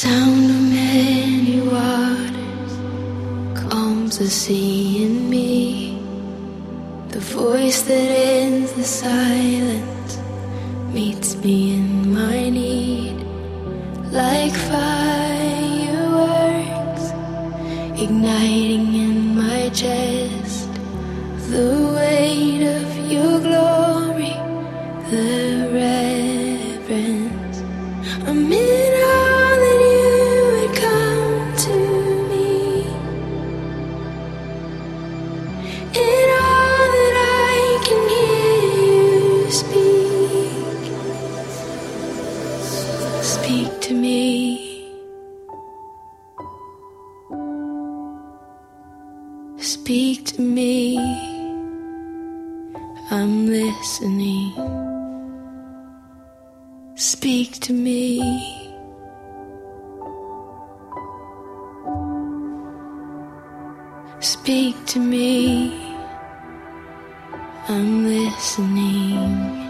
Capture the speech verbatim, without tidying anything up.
sound of many waters calms the sea in me. The voice that ends the silence meets me in my need. Like fireworks igniting in my chest, the weight of your glory, the reverence. I'm in all that you would come to me, in all that I can hear you speak. Speak to me. Speak to me. I'm listening. Speak to me. Speak to me. I'm listening.